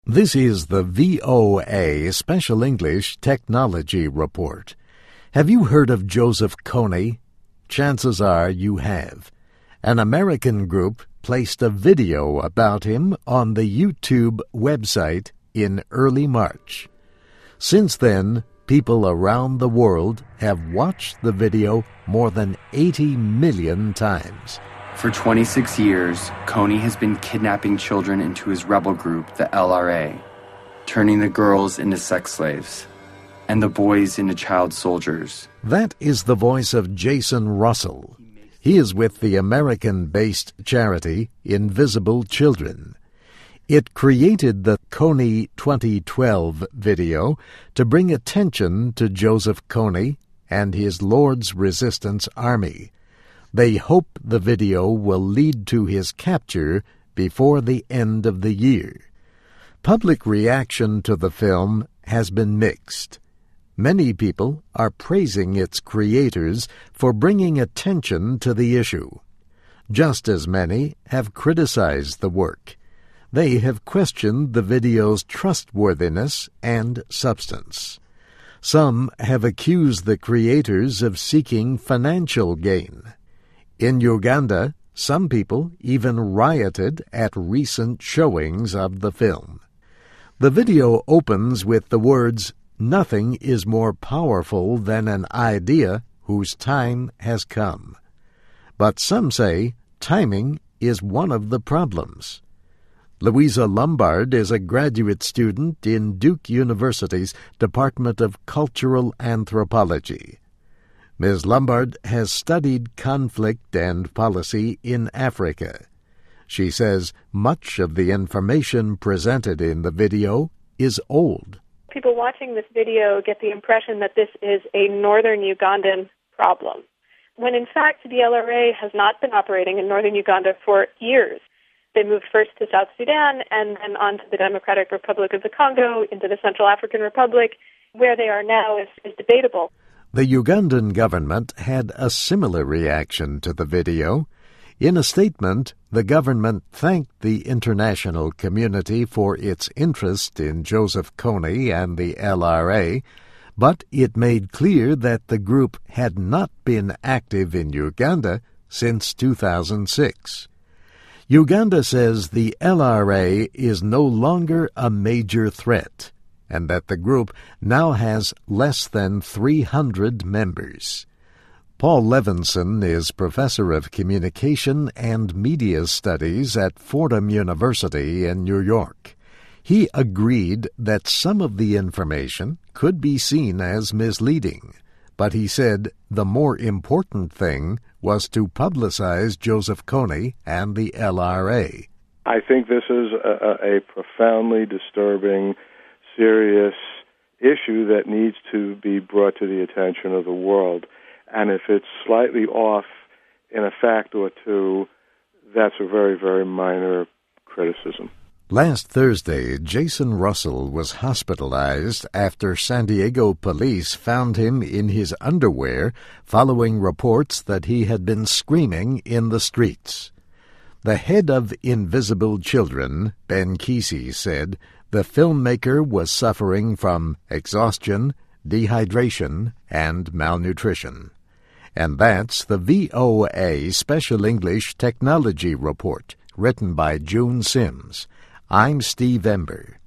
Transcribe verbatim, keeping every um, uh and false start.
This is the V O A Special English Technology Report. Have you heard of Joseph Kony? Chances are you have. An American group placed a video about him on the YouTube website in early March. Since then, people around the world have watched the video more than eighty million times. For twenty-six years, Kony has been kidnapping children into his rebel group, the L R A, turning the girls into sex slaves and the boys into child soldiers. That is the voice of Jason Russell. He is with the American-based charity Invisible Children. It created the Kony twenty twelve video to bring attention to Joseph Kony and his Lord's Resistance Army. They hope the video will lead to his capture before the end of the year. Public reaction to the film has been mixed. Many people are praising its creators for bringing attention to the issue. Just as many have criticized the work. They have questioned the video's trustworthiness and substance. Some have accused the creators of seeking financial gain. In Uganda, some people even rioted at recent showings of the film. The video opens with the words, "Nothing is more powerful than an idea whose time has come." But some say timing is one of the problems. Louisa Lombard is a graduate student in Duke University's Department of Cultural Anthropology. Miz Lombard has studied conflict and policy in Africa. She says much of the information presented in the video is old. People watching this video get the impression that this is a northern Ugandan problem, when in fact the L R A has not been operating in northern Uganda for years. They moved first to South Sudan and then on to the Democratic Republic of the Congo, into the Central African Republic. Where they are now is, is debatable. The Ugandan government had a similar reaction to the video. In a statement, the government thanked the international community for its interest in Joseph Kony and the L R A, but it made clear that the group had not been active in Uganda since two thousand six. Uganda says the L R A is no longer a major threat, and that the group now has less than three hundred members. Paul Levinson is professor of communication and media studies at Fordham University in New York. He agreed that some of the information could be seen as misleading, but he said the more important thing was to publicize Joseph Kony and the L R A. I think this is a, a profoundly disturbing, serious issue that needs to be brought to the attention of the world. And if it's slightly off in a fact or two, that's a very, very minor criticism. Last Thursday, Jason Russell was hospitalized after San Diego police found him in his underwear following reports that he had been screaming in the streets. The head of Invisible Children, Ben Kesey, said the filmmaker was suffering from exhaustion, dehydration, and malnutrition. And that's the V O A Special English Technology Report, written by June Sims. I'm Steve Ember.